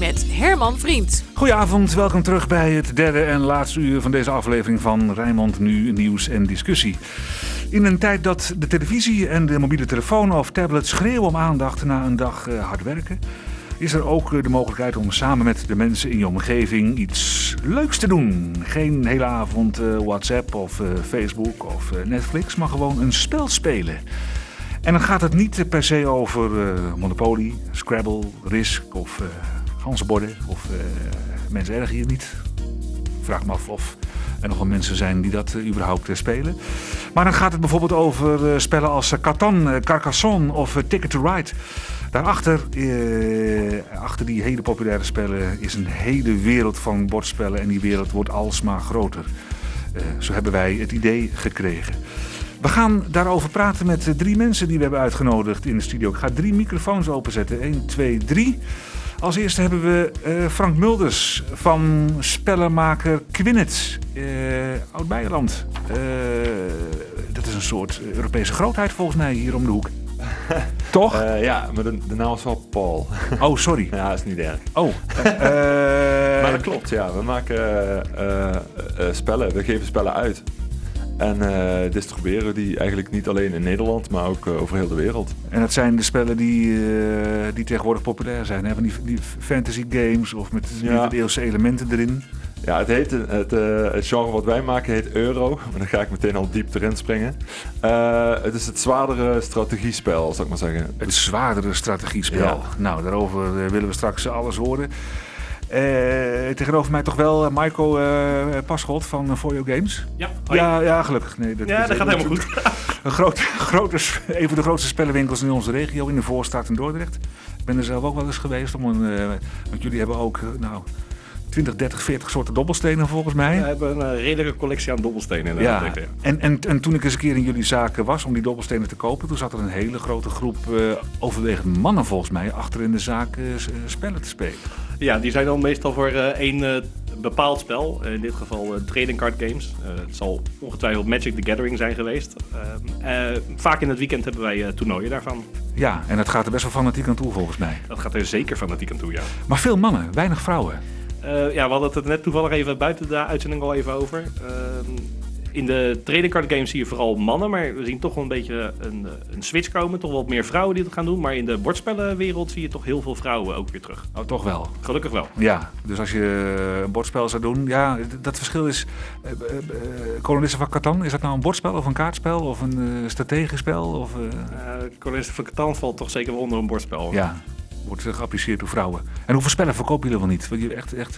met Herman Vriend. Goedenavond, welkom terug bij het derde en laatste uur van deze aflevering van Rijnmond Nu, Nieuws en Discussie. In een tijd dat de televisie en de mobiele telefoon of tablet schreeuwen om aandacht na een dag hard werken, is er ook de mogelijkheid om samen met de mensen in je omgeving iets leuks te doen. Geen hele avond WhatsApp of Facebook of Netflix, maar gewoon een spel spelen. En dan gaat het niet per se over Monopoly, Scrabble, Risk of ganzenborden of mensen erg hier niet. Ik vraag me af of er nog wel mensen zijn die dat überhaupt spelen. Maar dan gaat het bijvoorbeeld over spellen als Catan, Carcassonne of Ticket to Ride. Daarachter, achter die hele populaire spellen, is een hele wereld van bordspellen en die wereld wordt alsmaar groter. Zo hebben wij het idee gekregen. We gaan daarover praten met 3 mensen die we hebben uitgenodigd in de studio. Ik ga 3 microfoons openzetten. 1, 2, 3. Als eerste hebben we Frank Mulders van spellenmaker Quinnet, Oud-Beijerland. Dat is een soort Europese grootheid volgens mij hier om de hoek. Toch? Ja, maar de naam is wel Paul. Oh, sorry. Ja, dat is niet erg. Oh. Maar dat klopt, ja. We maken spellen. We geven spellen uit. En distribueren die eigenlijk niet alleen in Nederland, maar ook over heel de wereld. En dat zijn de spellen die tegenwoordig populair zijn. Hebben die fantasy games of met middeleeuwse elementen erin? Ja, het heet het genre wat wij maken heet Euro. Maar dan ga ik meteen al diep erin springen. Het is het zwaardere strategiespel, zal ik maar zeggen. Het zwaardere strategiespel. Ja. Nou, daarover willen we straks alles horen. Tegenover mij toch wel Marco Paschot van For You Games. Ja, ja, gelukkig. Nee, dat gaat helemaal goed. Een van de grootste spellenwinkels in onze regio, in de Voorstraat in Dordrecht. Ik ben er zelf ook wel eens geweest, want jullie hebben ook 20, 30, 40 soorten dobbelstenen volgens mij. We hebben een redelijke collectie aan dobbelstenen. Ja. En toen ik eens een keer in jullie zaken was om die dobbelstenen te kopen, toen zat er een hele grote groep overwegend mannen volgens mij achter in de zaak spellen te spelen. Ja, die zijn dan meestal voor één bepaald spel. In dit geval trading card games. Het zal ongetwijfeld Magic the Gathering zijn geweest. Vaak in het weekend hebben wij toernooien daarvan. Ja, en dat gaat er best wel fanatiek aan toe volgens mij. Dat gaat er zeker fanatiek aan toe, ja. Maar veel mannen, weinig vrouwen. We hadden het er net toevallig even buiten de uitzending al even over. In de trading card games zie je vooral mannen, maar we zien toch wel een beetje een switch komen. Toch wel wat meer vrouwen die het gaan doen. Maar in de bordspellenwereld zie je toch heel veel vrouwen ook weer terug. Oh, toch wel? Gelukkig wel. Ja, dus als je een bordspel zou doen, ja, dat verschil is... Kolonisten van Catan, is dat nou een bordspel of een kaartspel of een strategisch spel? Of, Kolonisten van Catan valt toch zeker wel onder een bordspel. Ja, wordt geapprecieerd door vrouwen. En hoeveel spellen verkopen jullie wel niet? Want je echt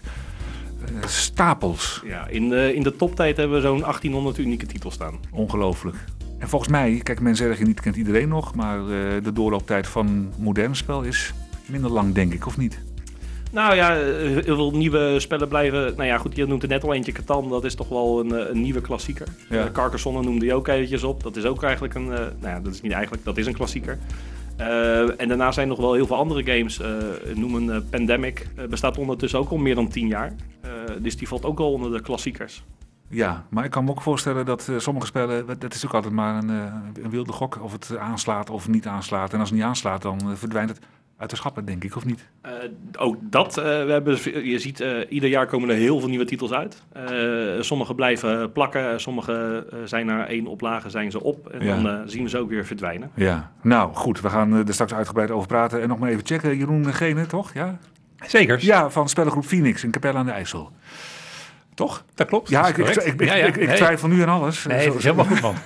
stapels. Ja, in de toptijd hebben we zo'n 1800 unieke titels staan. Ongelooflijk. En volgens mij, kijk, mensen zeggen niet kent iedereen nog, maar de doorlooptijd van modern spel is minder lang, denk ik, of niet? Nou ja, heel veel nieuwe spellen blijven... Nou ja, goed, je noemt er net al eentje, Catan. Dat is toch wel een nieuwe klassieker. Ja. Carcassonne noemde je ook eventjes op. Dat is ook eigenlijk een... dat is niet eigenlijk, dat is een klassieker. En daarna zijn nog wel heel veel andere games. Noem een Pandemic. Bestaat ondertussen ook al meer dan 10 jaar. Dus die valt ook al onder de klassiekers. Ja, maar ik kan me ook voorstellen dat sommige spellen... Dat is ook altijd maar een wilde gok of het aanslaat of niet aanslaat. En als het niet aanslaat, dan verdwijnt het uit de schappen, denk ik, of niet? Ook dat. Je ziet, ieder jaar komen er heel veel nieuwe titels uit. Sommige blijven plakken. Sommige zijn na 1 oplage zijn ze op. En dan zien we ze ook weer verdwijnen. Ja, nou goed. We gaan er straks uitgebreid over praten. En nog maar even checken. Jeroen Gene, toch? Ja? Zeker. Ja, van spellengroep Phoenix in Capelle aan de IJssel. Toch? Dat klopt. Ja, dat ik twijfel nu aan alles. Nee, dat is helemaal goed, man.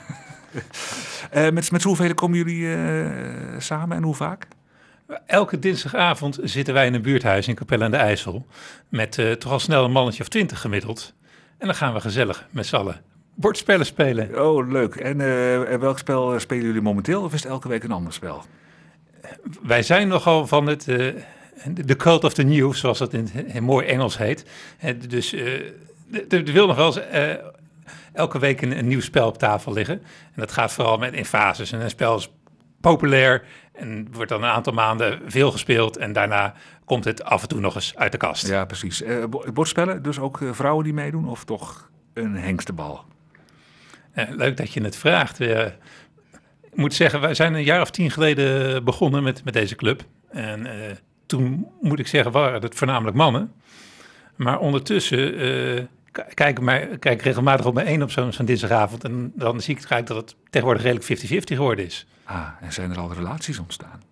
Met hoeveel komen jullie samen en hoe vaak? Elke dinsdagavond zitten wij in een buurthuis in Capelle aan de IJssel. Met toch al snel een mannetje of 20 gemiddeld. En dan gaan we gezellig met z'n allen bordspellen spelen. Oh, leuk. En welk spel spelen jullie momenteel? Of is het elke week een ander spel? Wij zijn nogal van het... de cult of the new, zoals dat in mooi Engels heet. Dus er wil nog wel eens elke week een nieuw spel op tafel liggen. En dat gaat vooral in fases. En een spel is populair en wordt dan een aantal maanden veel gespeeld. En daarna komt het af en toe nog eens uit de kast. Ja, precies. Bordspellen, dus ook vrouwen die meedoen of toch een hengstenbal? Leuk dat je het vraagt. Ik moet zeggen, wij zijn een jaar of 10 geleden begonnen met deze club. En toen moet ik zeggen, waren het voornamelijk mannen. Maar ondertussen kijk ik regelmatig op mijn op zo'n dinsdagavond. En dan zie ik eigenlijk dat het tegenwoordig redelijk 50-50 geworden is. En zijn er al relaties ontstaan?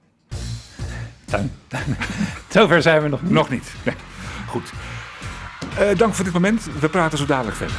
Zover zijn we nog niet. Nog niet. Nee. Goed. Dank voor dit moment. We praten zo dadelijk verder.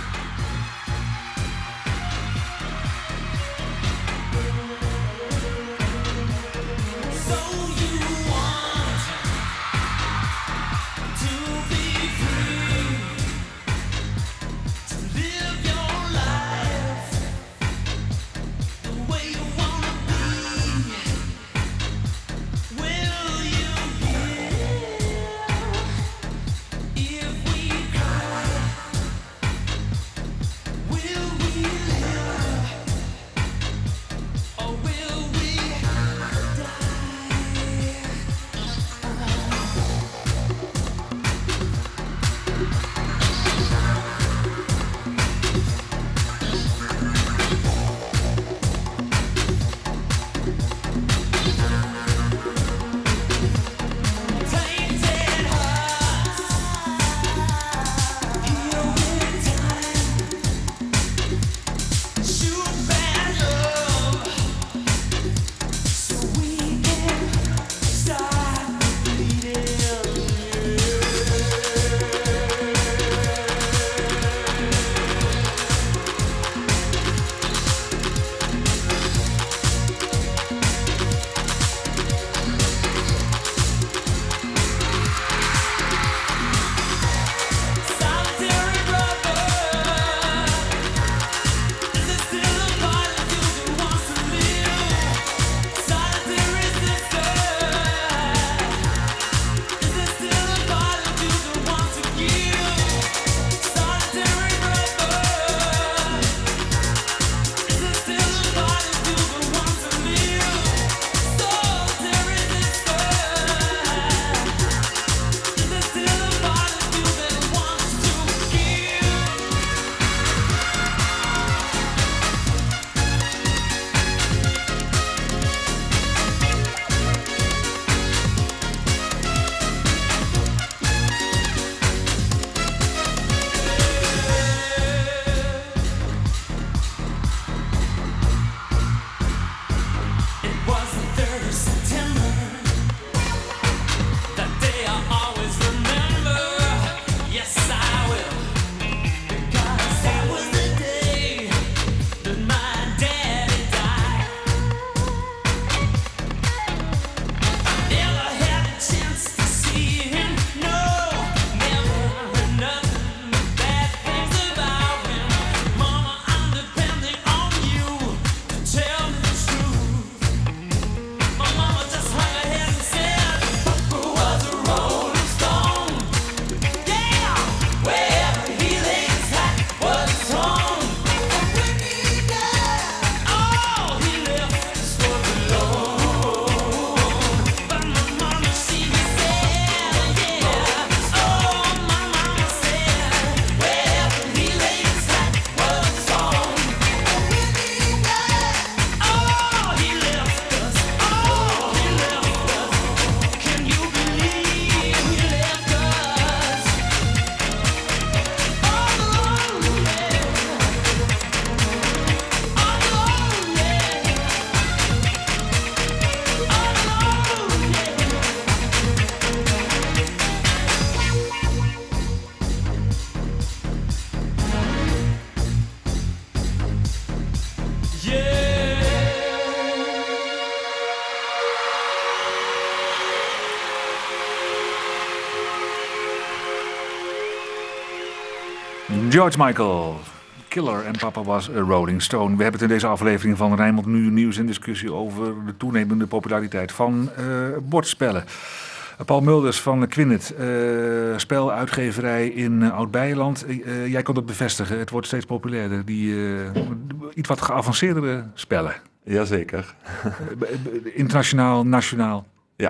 George Michael, Killer en Papa was a Rolling Stone. We hebben het in deze aflevering van Rijnmond Nu nieuws en discussie over de toenemende populariteit van bordspellen. Paul Mulders van Quinnet, speluitgeverij in Oud-Beijerland. Jij kon het bevestigen, het wordt steeds populairder. Die iets wat geavanceerdere spellen. Jazeker. Internationaal, nationaal.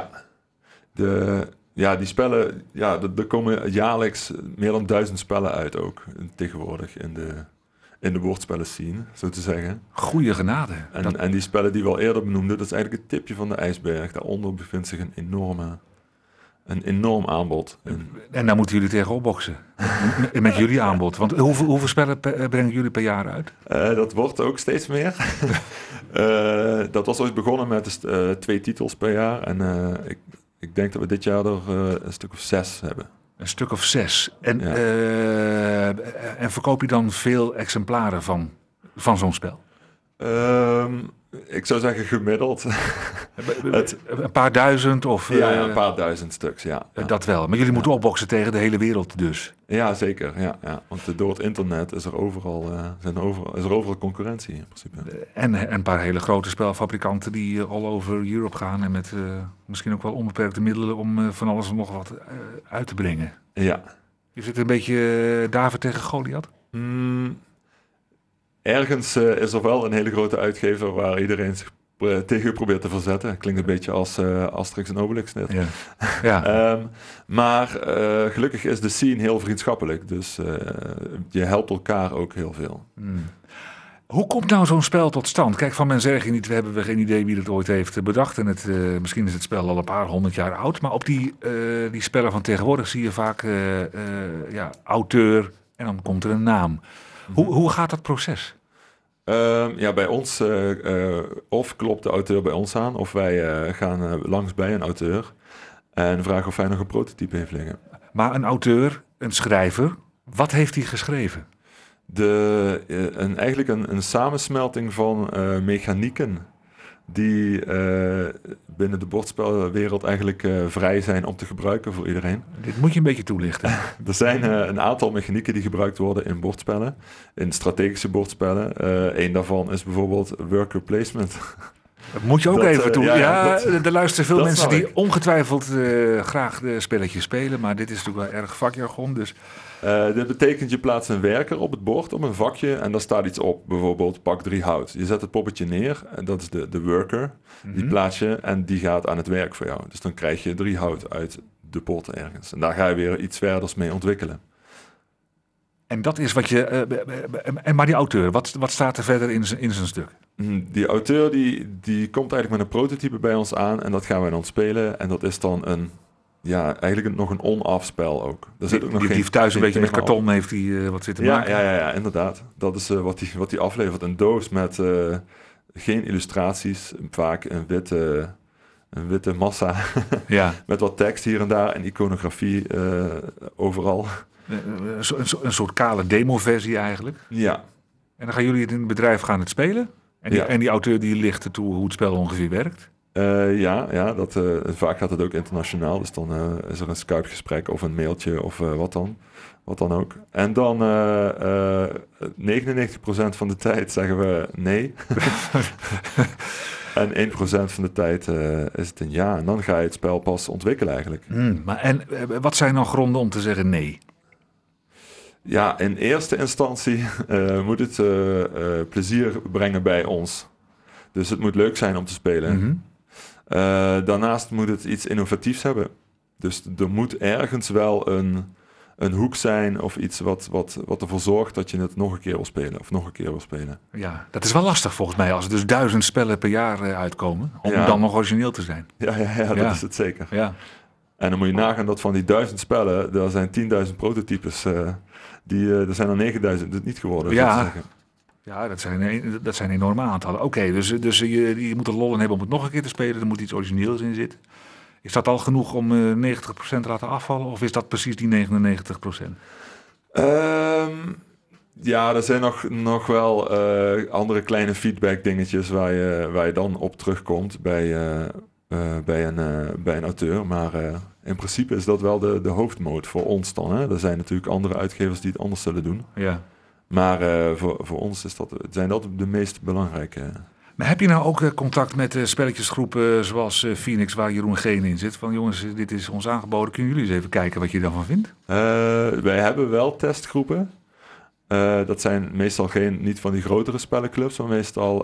Ja, die spellen, er komen jaarlijks meer dan 1000 spellen uit ook tegenwoordig in de woordspellen scene, zo te zeggen. Goeie genade. En die spellen die we al eerder benoemden, dat is eigenlijk het tipje van de ijsberg. Daaronder bevindt zich een enorme een enorm aanbod. En daar moeten jullie tegen opboksen. Met jullie aanbod. Want hoeveel spellen brengen jullie per jaar uit? Dat wordt ook steeds meer. Dat was ooit begonnen met 2 titels per jaar. En ik denk dat we dit jaar er een stuk of 6 hebben. Een stuk of 6. En verkoop je dan veel exemplaren van zo'n spel? Ik zou zeggen gemiddeld. Een paar duizend? Of, ja, een paar duizend stuks, ja. Dat wel. Maar jullie moeten opboksen tegen de hele wereld dus. Ja, zeker. Ja. Want door het internet is er overal concurrentie in principe. En een paar hele grote spelfabrikanten die all over Europe gaan. En met misschien ook wel onbeperkte middelen om van alles en nog wat uit te brengen. Ja. Is het een beetje David tegen Goliath? Ergens is er wel een hele grote uitgever waar iedereen zich tegen probeert te verzetten. Klinkt een beetje als Asterix en Obelix net. Ja. Ja. Maar gelukkig is de scene heel vriendschappelijk. Dus je helpt elkaar ook heel veel. Hoe komt nou zo'n spel tot stand? Kijk, van men zeggen niet, we hebben geen idee wie het ooit heeft bedacht. En misschien is het spel al een paar 100 jaar oud. Maar op die spellen van tegenwoordig zie je vaak auteur en dan komt er een naam. Hoe gaat dat proces? Bij ons, of klopt de auteur bij ons aan, of wij gaan langs bij een auteur en vragen of hij nog een prototype heeft liggen. Maar een auteur, een schrijver, wat heeft hij geschreven? Eigenlijk een samensmelting van mechanieken die binnen de bordspelwereld eigenlijk vrij zijn om te gebruiken voor iedereen. Dit moet je een beetje toelichten. Er zijn een aantal mechanieken die gebruikt worden in bordspellen, in strategische bordspellen. Een daarvan is bijvoorbeeld worker placement. Dat moet je ook even doen. Er luisteren veel mensen die ongetwijfeld graag de spelletjes spelen, maar dit is natuurlijk wel erg vakjargon. Dus. Dit betekent je plaatst een werker op het bord, op een vakje, en daar staat iets op. Bijvoorbeeld pak 3 hout. Je zet het poppetje neer, en dat is de worker. Die plaats je en die gaat aan het werk voor jou. Dus dan krijg je 3 hout uit de pot ergens. En daar ga je weer iets verders mee ontwikkelen. En dat is wat je... maar die auteur, wat staat er verder in zijn stuk? Die auteur die komt eigenlijk met een prototype bij ons aan en dat gaan wij dan spelen. En dat is dan eigenlijk nog een on-off spel ook. Er zit ook nog die thuis een beetje met karton heeft hij wat zitten maken. Ja, inderdaad. Dat is wat hij aflevert. Een doos met geen illustraties, vaak een witte massa. Ja. Met wat tekst hier en daar en iconografie overal. Een soort kale demo-versie eigenlijk. Ja. En dan gaan jullie in het bedrijf het spelen? En die auteur die licht ertoe hoe het spel ongeveer werkt? Vaak gaat het ook internationaal. Dus dan is er een Skype-gesprek of een mailtje of wat dan ook. En dan 99% van de tijd zeggen we nee. En 1% van de tijd is het een ja. En dan ga je het spel pas ontwikkelen eigenlijk. En wat zijn dan gronden om te zeggen nee? Ja, in eerste instantie moet het plezier brengen bij ons. Dus het moet leuk zijn om te spelen. Mm-hmm. Daarnaast moet het iets innovatiefs hebben. Dus er moet ergens wel een hoek zijn of iets wat ervoor zorgt dat je het nog een keer wil spelen of nog een keer wil spelen. Ja, dat is wel lastig volgens mij als er dus 1000 spellen per jaar uitkomen, om dan nog origineel te zijn. Ja, dat is het zeker. Ja. En dan moet je nagaan dat van die 1000 spellen, er zijn 10.000 prototypes, er zijn er 9.000 het niet geworden. Ja. Ja, dat zijn enorme aantallen. Oké, dus je moet er lol in hebben om het nog een keer te spelen. Er moet iets origineels in zitten. Is dat al genoeg om 90% te laten afvallen? Of is dat precies die 99%? Er zijn nog wel andere kleine feedback dingetjes waar je dan op terugkomt bij een auteur. Maar in principe is dat wel de hoofdmoot voor ons dan. Hè? Er zijn natuurlijk andere uitgevers die het anders zullen doen. Ja. Maar voor ons zijn dat de meest belangrijke. Maar heb je nou ook contact met spelletjesgroepen zoals Phoenix, waar Jeroen Geen in zit? Van jongens, dit is ons aangeboden. Kunnen jullie eens even kijken wat je daarvan vindt? Wij hebben wel testgroepen. Dat zijn meestal niet van die grotere spellenclubs, maar meestal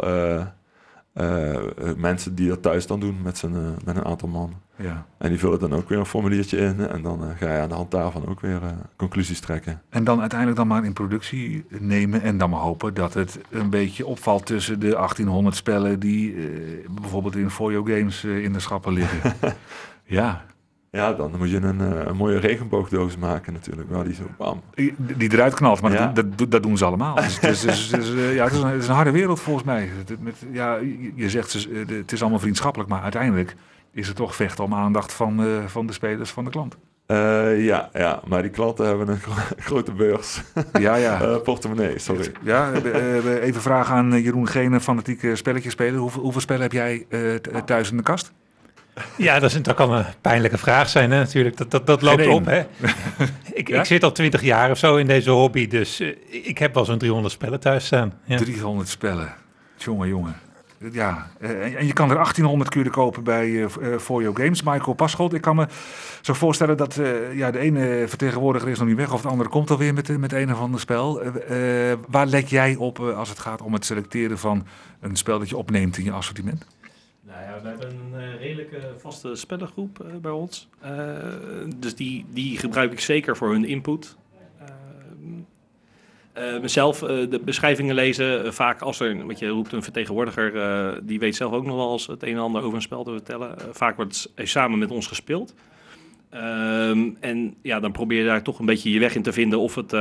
mensen die dat thuis dan doen met een aantal man. Ja. En die vullen dan ook weer een formuliertje in en dan ga je aan de hand daarvan ook weer conclusies trekken. En dan uiteindelijk maar in productie nemen en dan maar hopen dat het een beetje opvalt tussen de 1800 spellen die bijvoorbeeld in For Your Games in de schappen liggen. Ja. Ja, dan moet je een mooie regenboogdoos maken natuurlijk. Waar die zo bam. Die eruit knalt, maar Ja. dat doen ze allemaal. Dus het is een harde wereld volgens mij. Je zegt het is allemaal vriendschappelijk, maar uiteindelijk is het toch vechten om aandacht van de spelers, van de klant. Maar die klanten hebben een grote beurs. Ja. Portemonnee, sorry. Ja, even vragen aan Jeroen Gene, fanatieke spelletjesspeler. Hoeveel spellen heb jij thuis in de kast? Ja, dat kan een pijnlijke vraag zijn, hè, natuurlijk. Dat loopt Geen op, hè. Ja? Ik zit al 20 jaar of zo in deze hobby, dus ik heb wel zo'n 300 spellen thuis staan. Ja. 300 spellen. Jongen. Ja, en je kan er 1800 kun je kopen bij For Your Games. Michael Paschot, ik kan me zo voorstellen dat de ene vertegenwoordiger is nog niet weg of de andere komt alweer met een of ander spel. Waar let jij op als het gaat om het selecteren van een spel dat je opneemt in je assortiment? Nou ja, we hebben een redelijke vaste spellengroep bij ons. Dus die gebruik ik zeker voor hun input. Mezelf de beschrijvingen lezen, vaak als er, wat je roept, een vertegenwoordiger, die weet zelf ook nog wel eens het een en ander over een spel te vertellen. Vaak wordt het samen met ons gespeeld. En ja, dan probeer je daar toch een beetje je weg in te vinden of het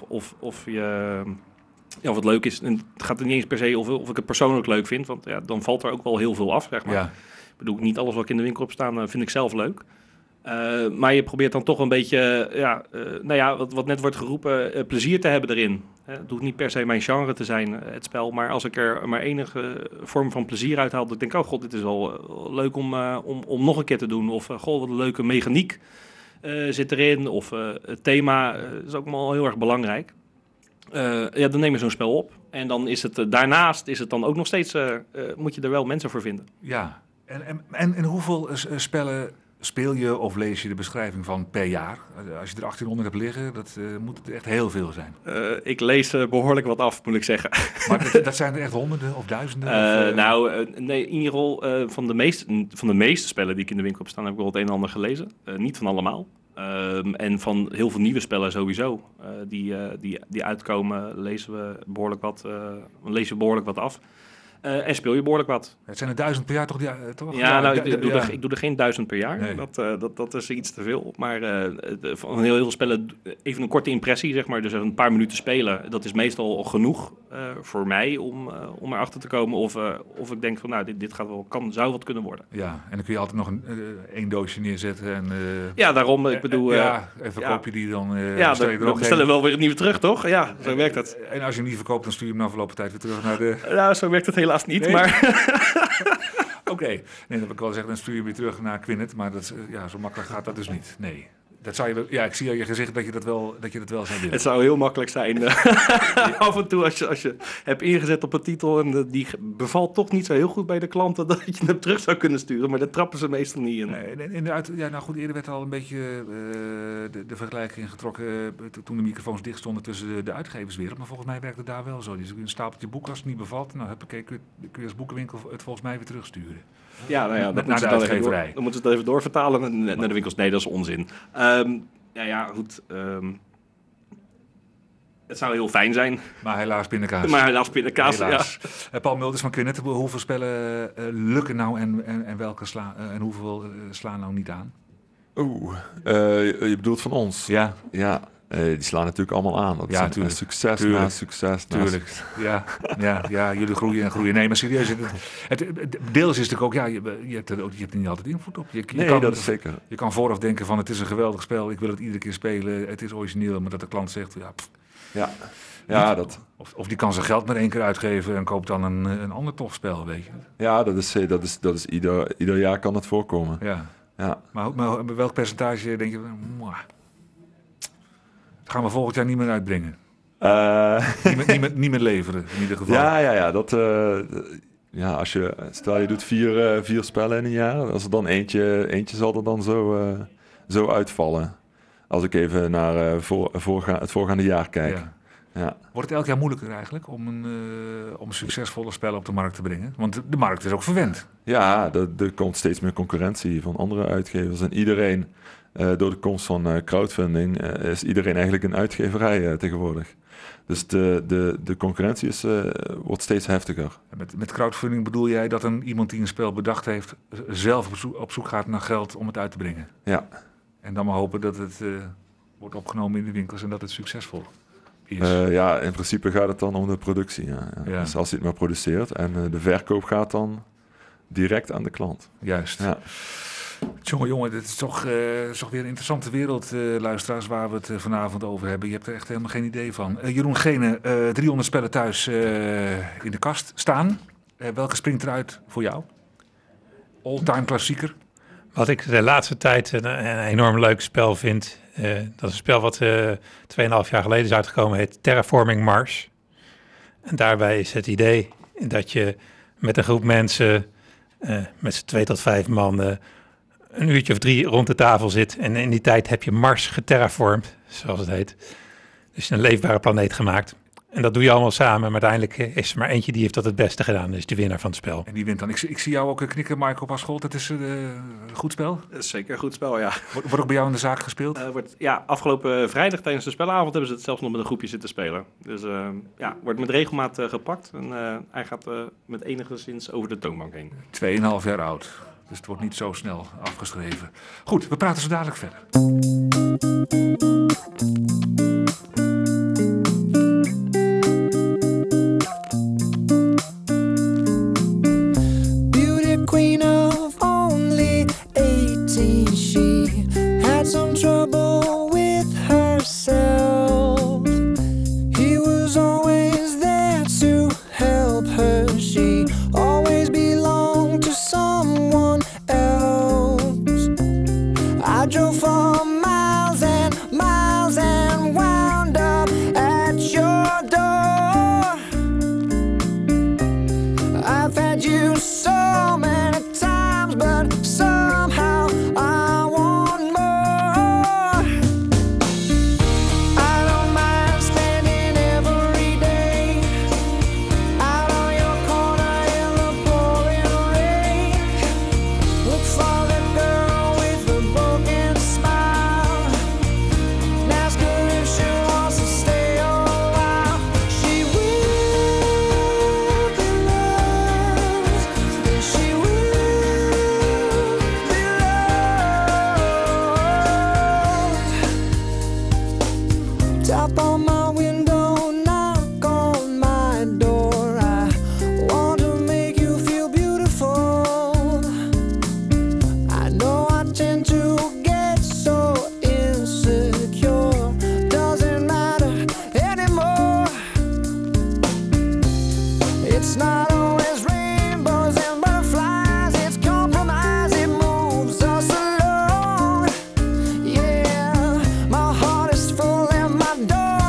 leuk is. En het gaat er niet eens per se of ik het persoonlijk leuk vind, want ja, dan valt er ook wel heel veel af, zeg maar. Ja. Ik bedoel, niet alles wat ik in de winkel heb staan vind ik zelf leuk. Maar je probeert dan toch een beetje, wat net wordt geroepen, plezier te hebben erin. Het hoeft niet per se mijn genre te zijn, het spel. Maar als ik er maar enige vorm van plezier uit haal, dat ik denk, oh god, dit is wel leuk om nog een keer te doen. Of, god, wat een leuke mechaniek zit erin. Of het thema is ook wel heel erg belangrijk. Dan neem je zo'n spel op. En dan is het daarnaast is het dan ook nog steeds, moet je er wel mensen voor vinden. Ja, en hoeveel spellen speel je of lees je de beschrijving van per jaar? Als je er 1800 hebt liggen, dat moet het echt heel veel zijn. Ik lees behoorlijk wat af, moet ik zeggen. Maar dat zijn er echt honderden of duizenden? Nee, in ieder geval van de meeste spellen die ik in de winkel heb staan, heb ik wel het een en ander gelezen. Niet van allemaal. En van heel veel nieuwe spellen sowieso. Die uitkomen, lees je behoorlijk wat af. En speel je behoorlijk wat. Het zijn er 1000 per jaar toch? Ik doe er geen 1000 per jaar. Nee. Dat is iets te veel. Maar van heel veel spellen, even een korte impressie, zeg maar. Dus een paar minuten spelen, dat is meestal genoeg voor mij om erachter te komen. Of ik denk van, nou, dit gaat wel, zou wat kunnen worden. Ja, en dan kun je altijd nog een doosje neerzetten. En, ja, daarom, ik bedoel... en verkoop je die dan... dan bestellen we wel weer het nieuwe terug, toch? Ja, zo werkt het. En als je hem niet verkoopt, dan stuur je hem na verloop van tijd weer terug naar de... Nou, zo werkt het helaas niet, Nee. maar... Oké. Nee, dat heb ik wel gezegd, dan stuur je hem weer terug naar Quinnet. Maar zo makkelijk gaat dat dus niet. Nee. Dat zou je, ik zie aan je gezicht dat je dat wel zou willen. Het zou heel makkelijk zijn. Af en toe als je hebt ingezet op een titel en die bevalt toch niet zo heel goed bij de klanten, dat je hem terug zou kunnen sturen. Maar daar trappen ze meestal niet in. Nee, inderdaad, eerder werd al een beetje de vergelijking getrokken toen de microfoons dicht stonden tussen de uitgeverswereld. Maar volgens mij werkt het daar wel zo. Dus een stapeltje boek als het niet bevalt, nou kun je als boekenwinkel het volgens mij weer terugsturen. Ja, nou ja, dat moeten ze dan moeten ze het even doorvertalen naar de winkels. Nee, dat is onzin. Goed. Het zou heel fijn zijn. Maar helaas pindakaas. Helaas. Ja. Paul Mulders van Quinnet, hoeveel spellen lukken nou en welke en hoeveel slaan nou niet aan? Je bedoelt van ons? Ja. Ja. Die slaan natuurlijk allemaal aan. Dat is natuurlijk. Succes Tuurlijk. na succes. Tuurlijk. Ja, jullie groeien en groeien. Nee, maar serieus. Het deels is natuurlijk ook, je hebt er niet altijd invloed op. Dat is zeker. Je kan vooraf denken van, het is een geweldig spel, ik wil het iedere keer spelen, het is origineel, maar dat de klant zegt, Of die kan zijn geld maar 1 keer uitgeven en koopt dan een ander tof spel, weet je. Ja, dat is ieder jaar kan het voorkomen. Ja. Maar welk percentage denk je, dat gaan we volgend jaar niet meer uitbrengen? Niet meer leveren, in ieder geval. Ja, stel je doet 4 spellen in een jaar, als er dan eentje zal er dan zo uitvallen. Als ik even naar het voorgaande jaar kijk. Ja. Wordt het elk jaar moeilijker eigenlijk om succesvolle spellen op de markt te brengen? Want de markt is ook verwend. Ja, er komt steeds meer concurrentie van andere uitgevers. En iedereen, door de komst van crowdfunding, is iedereen eigenlijk een uitgeverij tegenwoordig. Dus de concurrentie wordt steeds heftiger. Met crowdfunding bedoel jij dat iemand die een spel bedacht heeft zelf op zoek gaat naar geld om het uit te brengen? Ja. En dan maar hopen dat het wordt opgenomen in de winkels en dat het succesvol is. In principe gaat het dan om de productie. Ja. Dus als hij het maar produceert en de verkoop gaat dan direct aan de klant. Juist. Ja. Jongen, dit is toch weer een interessante wereld, luisteraars, waar we het vanavond over hebben. Je hebt er echt helemaal geen idee van. Jeroen Gene, 300 spellen thuis in de kast staan. Welke springt eruit voor jou? All-time klassieker? Wat ik de laatste tijd een enorm leuk spel vind, dat is een spel wat 2,5 jaar geleden is uitgekomen, heet Terraforming Mars. En daarbij is het idee dat je met een groep mensen, met z'n 2 tot 5 man, een uurtje of 3 rond de tafel zit. En in die tijd heb je Mars geterraformd, zoals het heet. Dus een leefbare planeet gemaakt. En dat doe je allemaal samen, maar uiteindelijk is er maar eentje die heeft dat het beste gedaan. Dat is de winnaar van het spel. En die wint dan. Ik zie jou ook knikken, Michael Pascholt. Het is een goed spel? Zeker een goed spel, ja. Wordt ook bij jou in de zaak gespeeld? Afgelopen vrijdag tijdens de spelavond hebben ze het zelfs nog met een groepje zitten spelen. Dus wordt met regelmaat gepakt. En hij gaat met enigszins over de toonbank heen. 2,5 jaar oud. Dus het wordt niet zo snel afgeschreven. Goed, we praten zo dadelijk verder. Beauty queen of only 18, she had some trouble with herself. He was always there to help her. She always belonged to someone else. I drove for miles and miles and wound up at your door. I've had you so many times, but somehow I want more. I don't mind spending every day out on your corner in the pouring rain. Look for the girl with the broken smile. Ask her if she wants to stay a while. She will be loved, and she will be loved. Tap on my window, knock on my door. I want to make you feel beautiful. I know I tend to get so insecure. Doesn't matter anymore. It's not always rainbows and butterflies. It's compromise, it moves us along. Yeah, my heart is full and my door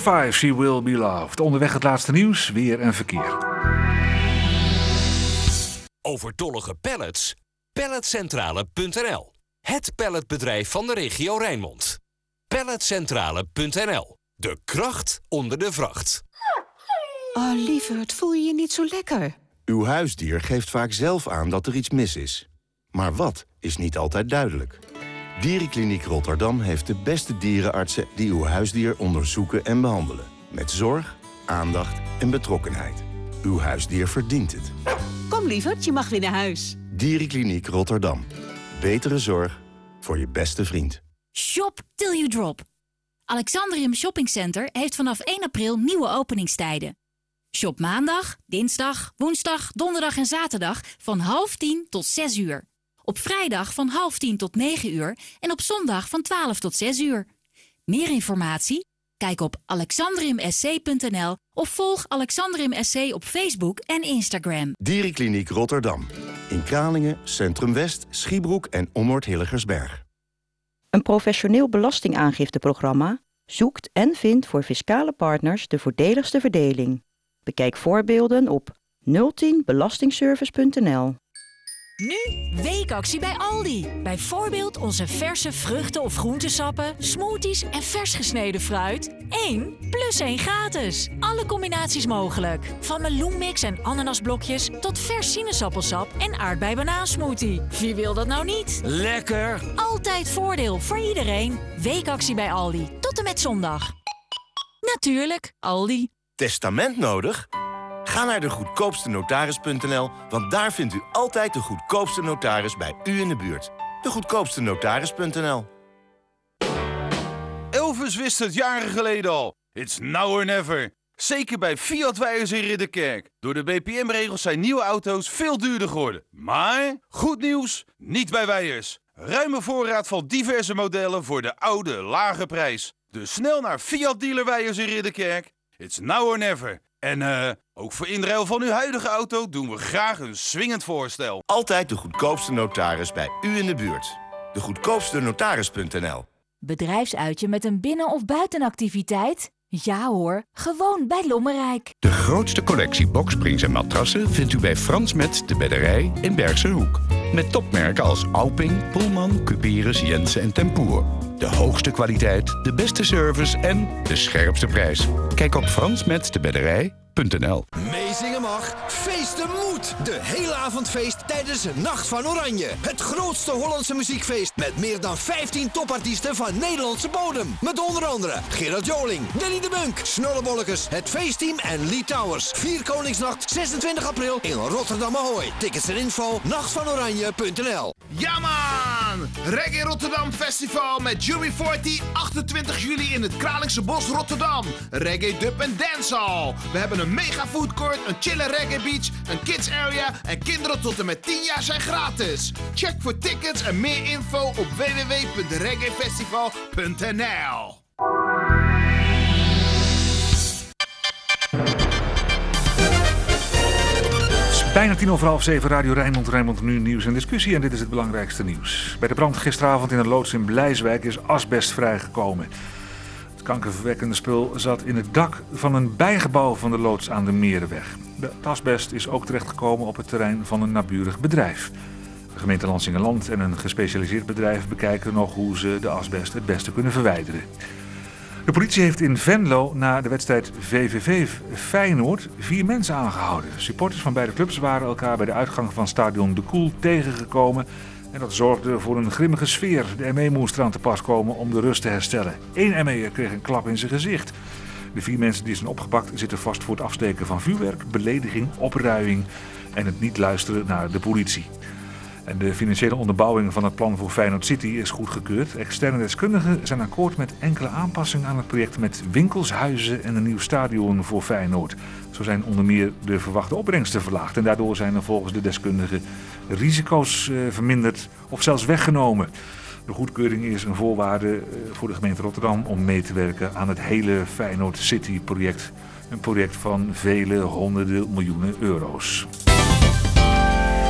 5, She Will Be Loved. Onderweg het laatste nieuws, weer en verkeer. Overtollige pallets? Palletcentrale.nl. Het palletbedrijf van de regio Rijnmond. Palletcentrale.nl. De kracht onder de vracht. Oh, lieverd, voel je je niet zo lekker? Uw huisdier geeft vaak zelf aan dat er iets mis is. Maar wat is niet altijd duidelijk. Dierenkliniek Rotterdam heeft de beste dierenartsen die uw huisdier onderzoeken en behandelen. Met zorg, aandacht en betrokkenheid. Uw huisdier verdient het. Kom, lieverd, je mag weer naar huis. Dierenkliniek Rotterdam. Betere zorg voor je beste vriend. Shop till you drop. Alexandrium Shopping Center heeft vanaf 1 april nieuwe openingstijden. Shop maandag, dinsdag, woensdag, donderdag en zaterdag van 9:30 tot 6 uur. Op vrijdag van 9:30 tot 9 uur en op zondag van 12 tot 6 uur. Meer informatie? Kijk op alexandriumsc.nl of volg Alexandrium SC op Facebook en Instagram. Dierenkliniek Rotterdam. In Kralingen, Centrum West, Schiebroek en Ommoord-Hillegersberg. Een professioneel belastingaangifteprogramma zoekt en vindt voor fiscale partners de voordeligste verdeling. Bekijk voorbeelden op 010belastingservice.nl. Nu weekactie bij Aldi. Bijvoorbeeld onze verse vruchten- of groentesappen, smoothies en vers gesneden fruit. 1 plus 1 gratis. Alle combinaties mogelijk. Van meloenmix en ananasblokjes tot vers sinaasappelsap en aardbei-banaansmoothie. Wie wil dat nou niet? Lekker! Altijd voordeel voor iedereen. Weekactie bij Aldi. Tot en met zondag. Natuurlijk, Aldi. Testament nodig? Ga naar degoedkoopstenotaris.nl, want daar vindt u altijd de goedkoopste notaris bij u in de buurt. Degoedkoopstenotaris.nl. Elvis wist het jaren geleden al. It's now or never. Zeker bij Fiat Wijers in Ridderkerk. Door de BPM-regels zijn nieuwe auto's veel duurder geworden. Maar, goed nieuws, niet bij Wijers. Ruime voorraad van diverse modellen voor de oude, lage prijs. Dus snel naar Fiat Dealer Wijers in Ridderkerk. It's now or never. En ook voor inruil van uw huidige auto doen we graag een swingend voorstel. Altijd de goedkoopste notaris bij u in de buurt. Degoedkoopstenotaris.nl. Bedrijfsuitje met een binnen- of buitenactiviteit? Ja hoor, gewoon bij Lommerrijk. De grootste collectie boksprings en matrassen vindt u bij Frans Met de Bedderij in Bergse Hoek. Met topmerken als Auping, Pullman, Cuperus, Jensen en Tempoer. De hoogste kwaliteit, de beste service en de scherpste prijs. Kijk op fransmetdebedderij.nl. Meezingen mag, feesten moet. De hele avond feest tijdens Nacht van Oranje. Het grootste Hollandse muziekfeest met meer dan 15 topartiesten van Nederlandse bodem. Met onder andere Gerard Joling, Danny de Bunk, Snollebollekes, het feestteam en Lee Towers. 4 Koningsnacht, 26 april in Rotterdam Ahoy. Tickets en info nachtvanoranje.nl. Ja man! Reggae Rotterdam Festival met Jury 40, 28 juli in het Kralingse Bos Rotterdam. Reggae dub en dancehall. We hebben een mega foodcourt, een chille reggae beach, een kids area en kinderen tot en met 10 jaar zijn gratis. Check voor tickets en meer info op www.reggaefestival.nl. Bijna 6:10, Radio Rijnmond nu nieuws en discussie. En dit is het belangrijkste nieuws. Bij de brand gisteravond in een loods in Blijswijk is asbest vrijgekomen. Het kankerverwekkende spul zat in het dak van een bijgebouw van de loods aan de Merenweg. De asbest is ook terechtgekomen op het terrein van een naburig bedrijf. De gemeente Lansingerland en een gespecialiseerd bedrijf bekijken nog hoe ze de asbest het beste kunnen verwijderen. De politie heeft in Venlo na de wedstrijd VVV Feyenoord 4 mensen aangehouden. Supporters van beide clubs waren elkaar bij de uitgang van stadion De Koel tegengekomen. En dat zorgde voor een grimmige sfeer. De ME moest eraan te pas komen om de rust te herstellen. 1 ME'er kreeg een klap in zijn gezicht. De 4 mensen die zijn opgepakt zitten vast voor het afsteken van vuurwerk, belediging, opruiing en het niet luisteren naar de politie. En de financiële onderbouwing van het plan voor Feyenoord City is goedgekeurd. Externe deskundigen zijn akkoord met enkele aanpassingen aan het project met winkels, huizen en een nieuw stadion voor Feyenoord. Zo zijn onder meer de verwachte opbrengsten verlaagd en daardoor zijn er volgens de deskundigen risico's verminderd of zelfs weggenomen. De goedkeuring is een voorwaarde voor de gemeente Rotterdam om mee te werken aan het hele Feyenoord City project. Een project van vele honderden miljoenen euro's.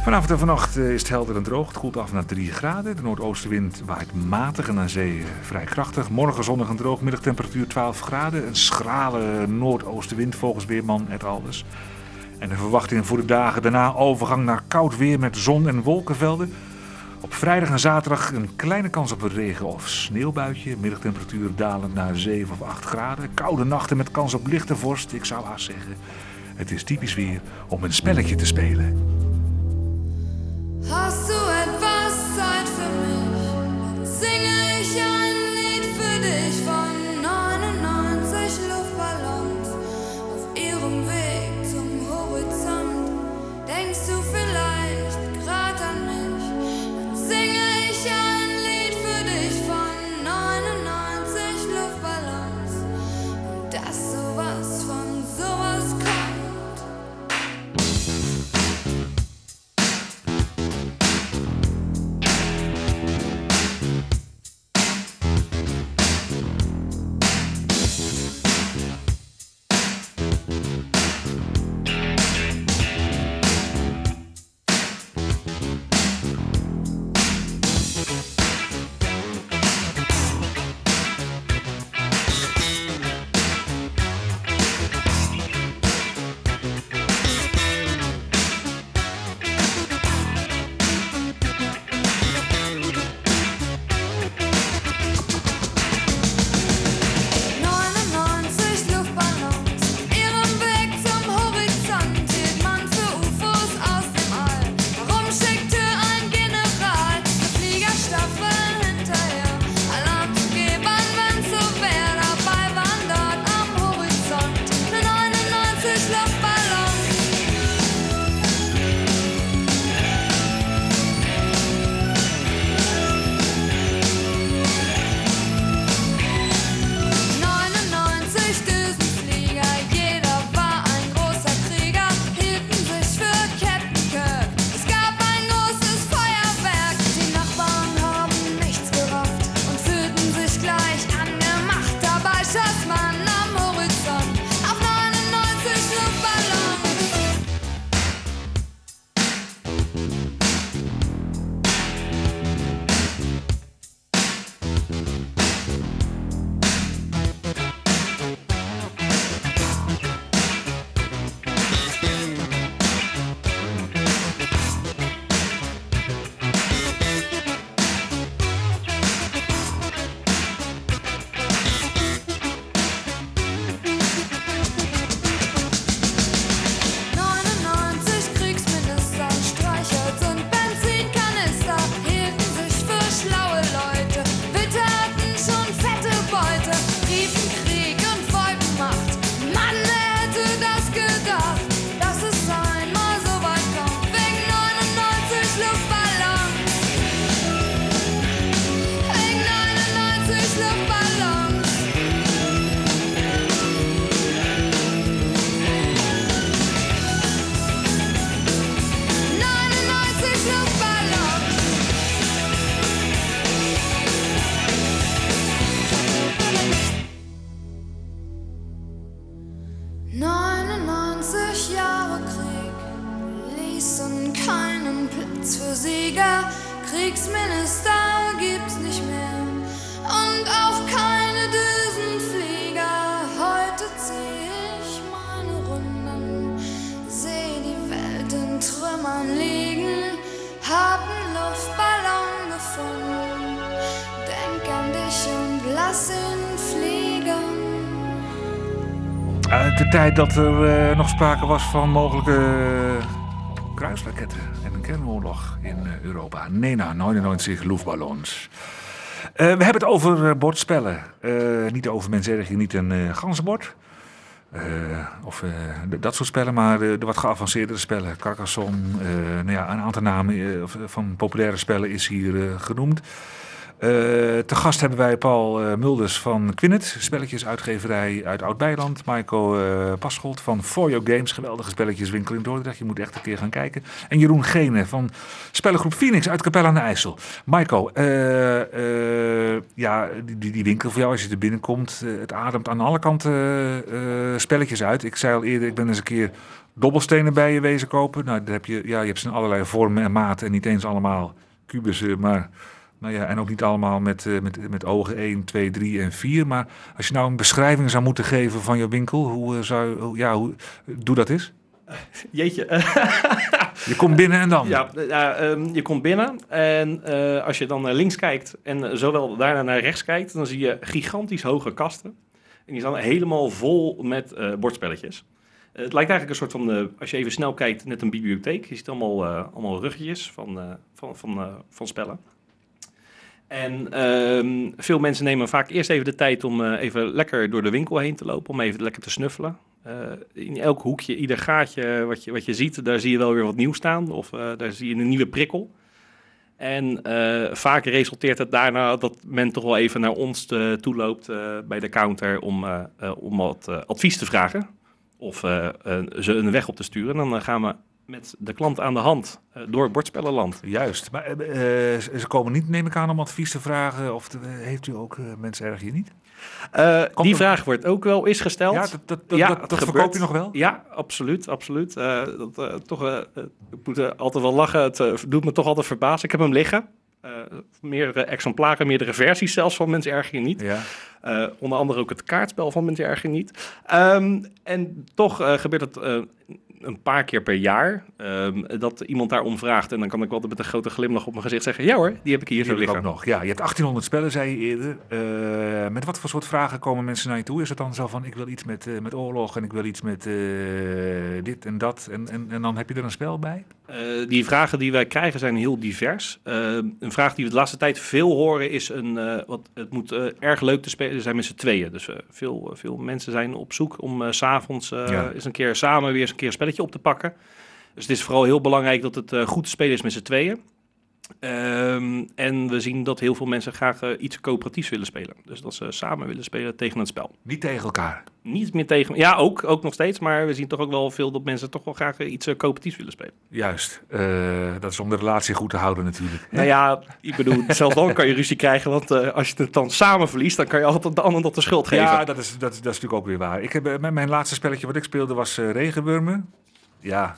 Vanavond en vannacht is het helder en droog. Het koelt af naar 3 graden. De noordoostenwind waait matig en aan zee vrij krachtig. Morgen zonnig en droog, middagtemperatuur 12 graden. Een schrale noordoostenwind volgens weerman et al. En de verwachting voor de dagen daarna overgang naar koud weer met zon en wolkenvelden. Op vrijdag en zaterdag een kleine kans op een regen- of sneeuwbuitje. Middagtemperatuur dalend naar 7 of 8 graden. Koude nachten met kans op lichte vorst. Ik zou haast zeggen, het is typisch weer om een spelletje te spelen. Hast du etwas Zeit für mich? Singe ich ein Lied für dich von 99 Luftballons auf ihrem Weg zum Horizont. Denkst du vielleicht grad an mich? Dann singe ich ein Lied für dich von 99 Luftballons und dass sowas von sowas kommt. Kriegsminister gibt's nicht mehr und auch keine Düsenflieger. Heute zieh ich meine Runden, seh die Welt in Trümmern liegen, hab einen Luftballon gefunden, denk an dich und lass ihn vliegen. Uit de tijd dat er nog sprake was van mogelijke kruisraketten en een kernoorlog in Europa. Nena, 99 Luftballons. We hebben het over bordspellen. Niet over menserging, niet een ganzenbord. Of dat soort spellen, maar de wat geavanceerdere spellen. Carcassonne, een aantal namen van populaire spellen is hier genoemd. Te gast hebben wij Paul Mulders van Quinnet, spelletjesuitgeverij uit Oud-Beiland. Maiko Paschold van For Your Games, geweldige spelletjeswinkel in Dordrecht. Je moet echt een keer gaan kijken. En Jeroen Gene van spellengroep Phoenix uit Capelle aan de IJssel. Maiko, die winkel voor jou als je er binnenkomt, het ademt aan alle kanten spelletjes uit. Ik zei al eerder, ik ben eens een keer dobbelstenen bij je wezen kopen. Nou, daar heb je hebt ze in allerlei vormen en maten en niet eens allemaal kubussen, maar en ook niet allemaal met ogen 1, 2, 3 en 4. Maar als je nou een beschrijving zou moeten geven van je winkel, doe dat eens. Jeetje. Je komt binnen en dan? Je komt binnen en als je dan naar links kijkt en zowel daarna naar rechts kijkt, dan zie je gigantisch hoge kasten. En die staan helemaal vol met bordspelletjes. Het lijkt eigenlijk een soort van, als je even snel kijkt, net een bibliotheek. Je ziet allemaal ruggetjes van spellen. En veel mensen nemen vaak eerst even de tijd om even lekker door de winkel heen te lopen, om even lekker te snuffelen. In elk hoekje, ieder gaatje wat je ziet, daar zie je wel weer wat nieuws staan. Of daar zie je een nieuwe prikkel. En vaak resulteert het daarna dat men toch wel even naar ons toe loopt bij de counter om wat advies te vragen. Of ze een weg op te sturen. Dan gaan we met de klant aan de hand door bordspellenland. Juist. Maar ze komen niet, neem ik aan, om advies te vragen. Of heeft u ook mensen erg hier niet? Die vraag wordt ook wel eens gesteld. Ja, dat verkoopt u nog wel? Ja, absoluut. Ik moet altijd wel lachen. Het doet me toch altijd verbazen. Ik heb hem liggen. Meerdere exemplaren, meerdere versies zelfs van Mensen Erger Je Niet. Ja. Onder andere ook het kaartspel van Mensen Erger Je Niet. En toch gebeurt het een paar keer per jaar dat iemand daarom vraagt. En dan kan ik wel met een grote glimlach op mijn gezicht zeggen, ja hoor, die heb ik hier zo liggen. Ook nog. Ja, je hebt 1800 spellen, zei je eerder. Met wat voor soort vragen komen mensen naar je toe? Is het dan zo van, ik wil iets met oorlog en ik wil iets met dit en dat. En dan heb je er een spel bij? Die vragen die wij krijgen zijn heel divers. Een vraag die we de laatste tijd veel horen is het moet erg leuk te spelen zijn met z'n tweeën. Dus veel mensen zijn op zoek om 's avonds eens een keer samen weer eens een keer een spelletje op te pakken. Dus het is vooral heel belangrijk dat het goed te spelen is met z'n tweeën. En we zien dat heel veel mensen graag iets coöperatiefs willen spelen. Dus dat ze samen willen spelen tegen het spel. Niet tegen elkaar? Niet meer tegen... Ja, ook nog steeds. Maar we zien toch ook wel veel dat mensen toch wel graag iets coöperatiefs willen spelen. Juist. Dat is om de relatie goed te houden natuurlijk. Nou ja, ik bedoel, zelfs dan kan je ruzie krijgen. Want als je het dan samen verliest, dan kan je altijd de ander tot de schuld geven. Ja, dat is natuurlijk ook weer waar. Ik heb, mijn laatste spelletje wat ik speelde was Regenwormen. Ja,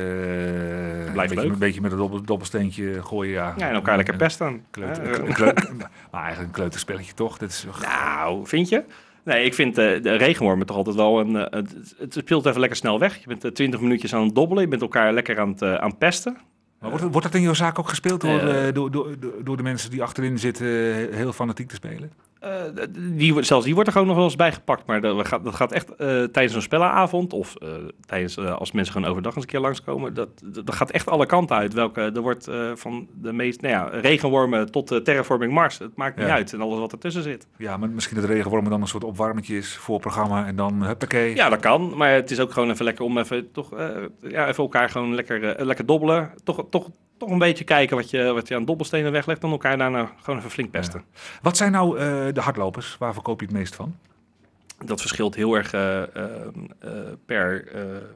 een beetje met een dobbelsteentje gooien. Ja, en elkaar lekker pesten. Maar eigenlijk een kleuterspelletje toch? Dat is... Nou, vind je? Nee, ik vind de regenwormen toch altijd wel het speelt even lekker snel weg. Je bent 20 minuutjes aan het dobbelen. Je bent elkaar lekker aan het pesten. Maar wordt dat in jouw zaak ook gespeeld door de mensen die achterin zitten heel fanatiek te spelen? Zelfs die wordt er gewoon nog wel eens bijgepakt. Maar dat gaat echt tijdens een spellenavond of tijdens als mensen gewoon overdag eens een keer langskomen. Dat gaat echt alle kanten uit. Er wordt van de meest regenwormen tot Terraforming Mars. Het maakt niet uit en alles wat ertussen zit. Ja, maar misschien dat regenwormen dan een soort opwarmetje is voor het programma en dan huppakee. Ja, dat kan. Maar het is ook gewoon even lekker om even elkaar gewoon lekker dobbelen. Toch een beetje kijken wat je aan dobbelstenen weglegt. Dan elkaar daarna gewoon even flink pesten. Ja. Wat zijn nou de hardlopers? Waar verkoop je het meest van? Dat verschilt heel erg per...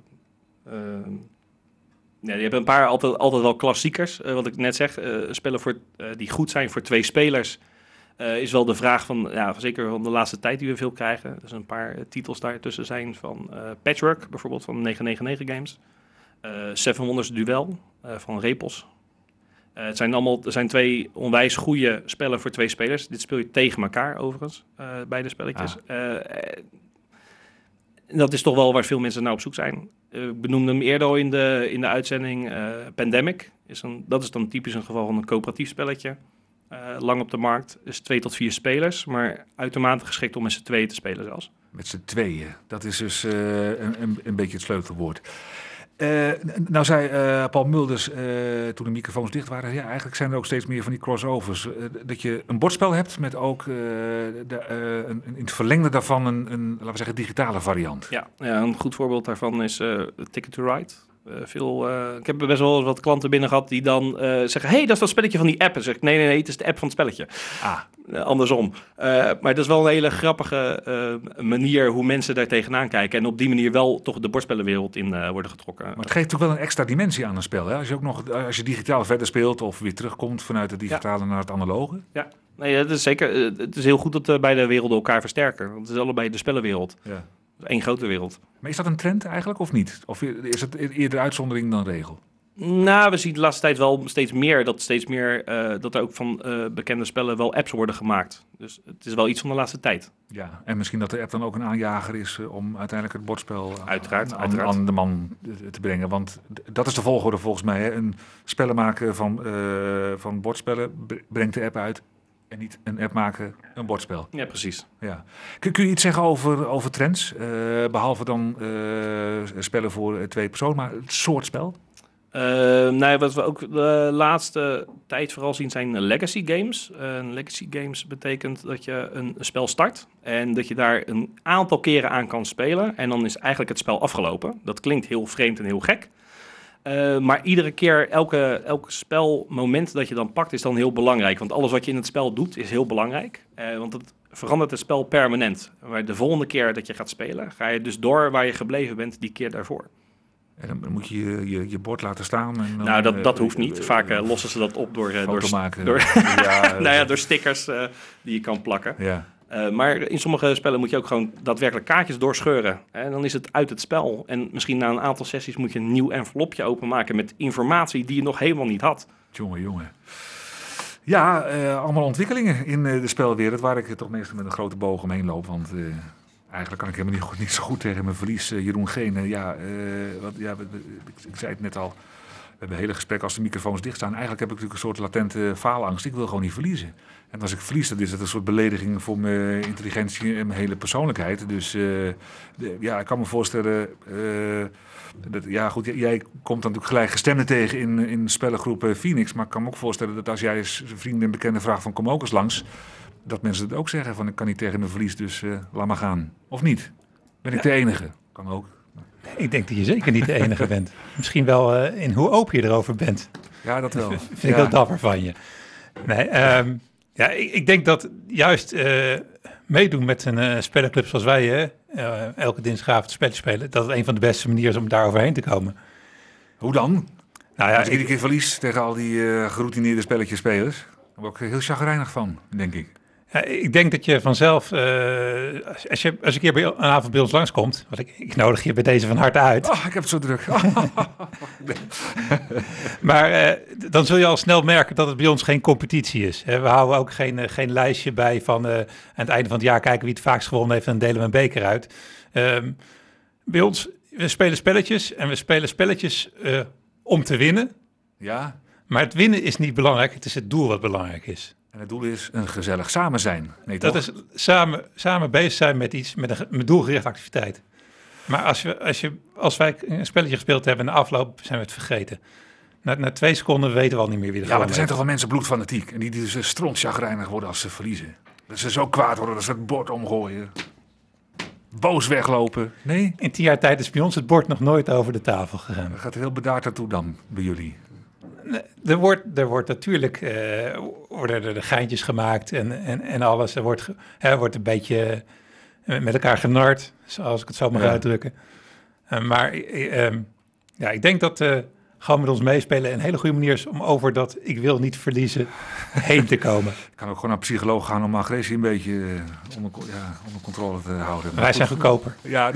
je hebt een paar altijd wel klassiekers. Wat ik net zeg, spellen die goed zijn voor 2 spelers... is wel de vraag van, zeker van de laatste tijd die we veel krijgen. Dus een paar titels daartussen zijn van Patchwork, bijvoorbeeld van 999 Games. Seven Wonders Duel van Repos. Het zijn 2 onwijs goede spellen voor 2 spelers. Dit speel je tegen elkaar overigens, beide spelletjes. Dat is toch wel waar veel mensen naar op zoek zijn. Ik benoemde hem eerder al in de uitzending. Pandemic, dat is dan typisch een geval van een coöperatief spelletje. Lang op de markt, is 2 tot 4 spelers, maar uitermate geschikt om met z'n tweeën te spelen zelfs. Met z'n tweeën, dat is dus een beetje het sleutelwoord. Nou zei Paul Mulders toen de microfoons dicht waren, ja, eigenlijk zijn er ook steeds meer van die crossovers. Dat je een bordspel hebt met ook in het verlengde daarvan een laten we zeggen, digitale variant. Ja, een goed voorbeeld daarvan is Ticket to Ride. Ik heb best wel wat klanten binnen gehad die dan zeggen... hey, dat is dat spelletje van die app. En zeg ik, nee, het is de app van het spelletje. Andersom. Maar dat is wel een hele grappige manier hoe mensen daar tegenaan kijken. En op die manier wel toch de bordspellenwereld in worden getrokken. Maar het geeft toch wel een extra dimensie aan een spel. Hè? Als je digitaal verder speelt of weer terugkomt vanuit het digitale naar het analoge. Ja, nee, dat is zeker. Het is heel goed dat beide werelden elkaar versterken. Want het is allebei de spellenwereld. Ja. Eén grote wereld. Maar is dat een trend eigenlijk of niet? Of is het eerder uitzondering dan regel? Nou, we zien de laatste tijd wel steeds meer dat er ook van bekende spellen wel apps worden gemaakt. Dus het is wel iets van de laatste tijd. Ja, en misschien dat de app dan ook een aanjager is om uiteindelijk het bordspel uiteraard. Aan de man te brengen. Want dat is de volgorde volgens mij. Hè? Een spellen maken van bordspellen brengt de app uit. En niet een app maken, een bordspel. Ja, precies. Ja. Kun je iets zeggen over trends? Behalve dan spellen voor 2 personen, maar het soort spel? Wat we ook de laatste tijd vooral zien zijn legacy games. Legacy games betekent dat je een spel start en dat je daar een aantal keren aan kan spelen. En dan is eigenlijk het spel afgelopen. Dat klinkt heel vreemd en heel gek. Maar iedere keer, elke spelmoment dat je dan pakt is dan heel belangrijk. Want alles wat je in het spel doet is heel belangrijk. Want het verandert het spel permanent. Maar de volgende keer dat je gaat spelen, ga je dus door waar je gebleven bent die keer daarvoor. En dan moet je bord laten staan. En dan, dat hoeft niet. Vaak lossen ze dat op door door stickers die je kan plakken. Ja. Maar in sommige spellen moet je ook gewoon daadwerkelijk kaartjes doorscheuren. En dan is het uit het spel. En misschien na een aantal sessies moet je een nieuw envelopje openmaken met informatie die je nog helemaal niet had. Jongen. Ja, allemaal ontwikkelingen in de spelwereld waar ik toch meestal met een grote boog omheen loop. Want eigenlijk kan ik helemaal niet zo goed tegen mijn verlies. Jeroen Gene, ik zei het net al. We hebben hele gesprekken als de microfoons dicht staan. Eigenlijk heb ik natuurlijk een soort latente faalangst. Ik wil gewoon niet verliezen. En als ik verlies, dan is het een soort belediging voor mijn intelligentie en mijn hele persoonlijkheid. Dus ik kan me voorstellen... jij komt dan natuurlijk gelijkgestemden tegen in spellengroep Phoenix. Maar ik kan me ook voorstellen dat als jij eens vrienden en bekenden vraagt van kom ook eens langs... dat mensen het ook zeggen van ik kan niet tegen mijn verlies, dus laat maar gaan. Of niet? Ben ik de enige? Kan ook. Ik denk dat je zeker niet de enige bent. Misschien wel in hoe open je erover bent. Ja, dat wel. Vind ik heel dapper van je. Nee, ik denk dat juist meedoen met een spellenclub zoals wij... elke dinsdagavond spelletjes spelen... dat het een van de beste manieren is om daar overheen te komen. Hoe dan? Nou ja, als ik iedere keer verlies tegen al die geroutineerde spelletjespelers... daar word ik heel chagrijnig van, denk ik. Ja, ik denk dat je vanzelf, als je een keer een avond bij ons langskomt, want ik nodig je bij deze van harte uit. Oh, ik heb het zo druk. Maar dan zul je al snel merken dat het bij ons geen competitie is. We houden ook geen lijstje bij van aan het einde van het jaar kijken wie het vaakst gewonnen heeft en dan delen we een beker uit. Bij ons, we spelen spelletjes en we spelen spelletjes om te winnen. Ja. Maar het winnen is niet belangrijk, het is het doel wat belangrijk is. En het doel is een gezellig samen zijn. Nee, dat toch? is samen bezig zijn met iets, met een doelgerichte activiteit. Maar als wij een spelletje gespeeld hebben en de afloop zijn we het vergeten. Na 2 seconden weten we al niet meer wie er Ja, maar er zijn toch wel mensen bloedfanatiek. En die dus strontchagrijnig worden als ze verliezen. Dat ze zo kwaad worden dat ze het bord omgooien. Boos weglopen. Nee? In 10 jaar tijd is bij ons het bord nog nooit over de tafel gegaan. Dat gaat heel bedaard naartoe dan, bij jullie. Er wordt natuurlijk worden er de geintjes gemaakt en alles. Er wordt een beetje met elkaar genard, zoals ik het zo mag uitdrukken. Maar ik denk dat gewoon met ons meespelen een hele goede manier is om over dat ik wil niet verliezen heen te komen. Ik kan ook gewoon naar een psycholoog gaan om agressie een beetje onder controle te houden. Wij zijn goedkoper. Ja,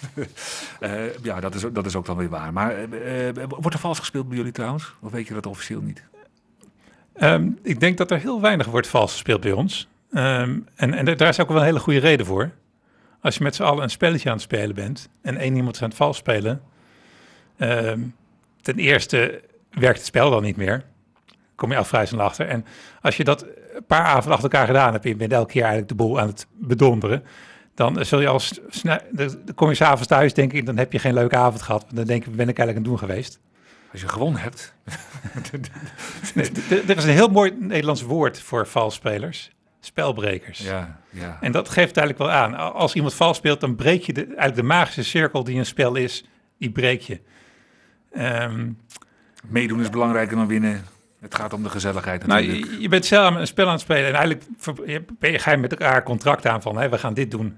dat is ook dan weer waar. Maar wordt er vals gespeeld bij jullie trouwens? Of weet je dat officieel niet? Ik denk dat er heel weinig wordt vals gespeeld bij ons. En daar is ook wel een hele goede reden voor. Als je met z'n allen een spelletje aan het spelen bent en één iemand is aan het vals spelen... ten eerste werkt het spel dan niet meer. Kom je afvrijzend achter. En als je dat een paar avonden achter elkaar gedaan hebt... en je bent elke keer eigenlijk de boel aan het bedonderen... dan zul je dan kom je 's avonds thuis, denk ik... dan heb je geen leuke avond gehad. Want dan denk ik, ben ik eigenlijk aan het doen geweest. Als je gewonnen hebt. Er is een heel mooi Nederlands woord voor valsspelers. Spelbrekers. Ja. En dat geeft eigenlijk wel aan. Als iemand vals speelt, dan breek je eigenlijk de magische cirkel die een spel is... die breek je. Meedoen is belangrijker dan winnen. Het gaat om de gezelligheid natuurlijk. Je bent zelf een spel aan het spelen en eigenlijk ga je met elkaar contract aan van we gaan dit doen.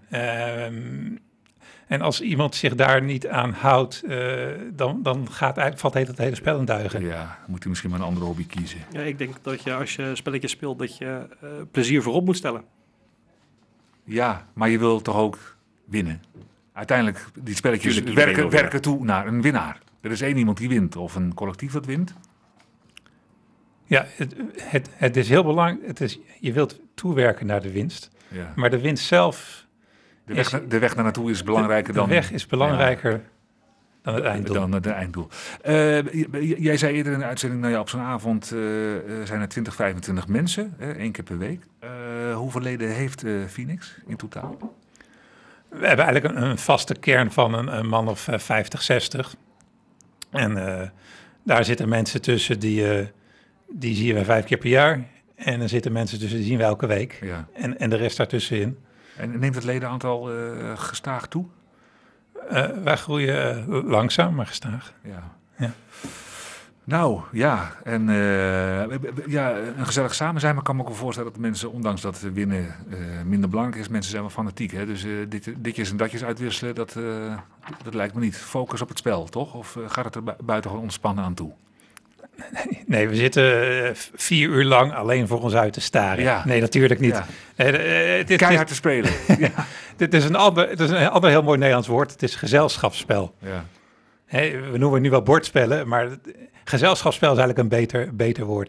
En als iemand zich daar niet aan houdt, dan valt het hele spel in duigen. Ja, dan moet hij misschien maar een andere hobby kiezen. Ja, ik denk dat je als je spelletjes speelt, dat je plezier voorop moet stellen. Ja, maar je wil toch ook winnen. Uiteindelijk, die spelletjes Tuurlijk, werken toe naar een winnaar. Er is één iemand die wint of een collectief dat wint. Ja, het is heel belangrijk. Je wilt toewerken naar de winst. Ja. Maar de winst zelf... De weg naar naartoe is belangrijker dan... De weg is belangrijker dan het einddoel. Dan het einddoel. Jij zei eerder in de uitzending, op zo'n avond zijn er 20, 25 mensen, 1 keer per week. Hoeveel leden heeft Phoenix in totaal? We hebben eigenlijk een vaste kern van een man of 50, 60. En daar zitten mensen tussen die zien we 5 keer per jaar. En er zitten mensen tussen die zien we elke week. Ja. En de rest daartussenin. En neemt het ledenaantal gestaag toe? Wij groeien langzaam, maar gestaag. Ja. Nou, ja. En een gezellig samen zijn. Maar ik kan me ook wel voorstellen dat de mensen, ondanks dat winnen minder belangrijk is, mensen zijn wel fanatiek. Hè? Dus ditjes en datjes uitwisselen, dat lijkt me niet. Focus op het spel, toch? Of gaat het er buitengewoon ontspannen aan toe? Nee, we zitten 4 uur lang alleen voor ons uit te staren. Ja. Nee, natuurlijk niet. Ja. Keihard te spelen. Ja. Dit is een ander heel mooi Nederlands woord. Het is gezelschapsspel. Ja. We noemen het nu wel bordspellen, maar gezelschapsspel is eigenlijk een beter woord.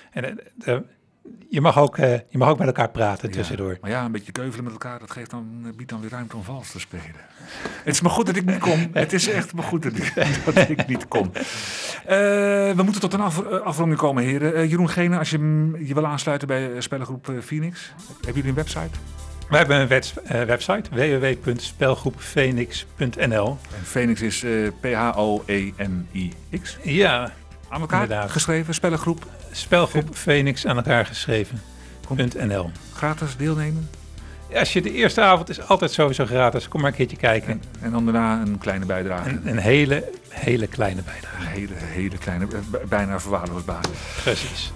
Je mag ook met elkaar praten tussendoor. Maar een beetje keuvelen met elkaar, dat biedt dan weer ruimte om vals te spelen. Het is maar goed dat ik niet kom. Het is echt maar goed dat ik niet kom. We moeten tot een afronding komen, heren. Jeroen Gene, als je wil aansluiten bij spellengroep Phoenix, hebben jullie een website? Wij hebben een website, www.spelgroepphoenix.nl. En Phoenix is Phoenix. Ja, aan elkaar inderdaad. Geschreven, spellengroep? Spelgroep Phoenix aan elkaar geschreven.nl. Gratis deelnemen? Ja, als je de eerste avond is altijd sowieso gratis. Kom maar een keertje kijken. En dan daarna een kleine bijdrage? Een hele kleine bijdrage. Een hele kleine, bijna verwaarloosbaar. Precies.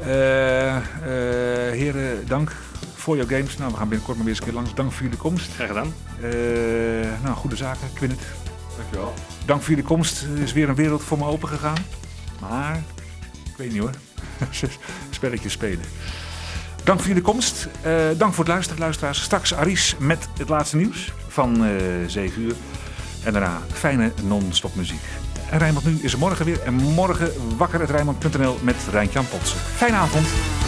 Heren, dank voor jouw games. Nou, we gaan binnenkort maar weer eens een keer langs. Dank voor jullie komst. Graag gedaan. Goede zaken. Quinnet. Dankjewel. Dank voor jullie komst. Er is weer een wereld voor me open gegaan. Maar, ik weet niet hoor. Spelletjes spelen. Dank voor jullie komst. Dank voor het luisteren, luisteraars. Straks Aries met het laatste nieuws van 7 uur. En daarna fijne non-stop muziek. En Rijnmond Nu is er morgen weer. En morgen wakker@rijnmond.nl met Rijntjan Potsen. Fijne avond.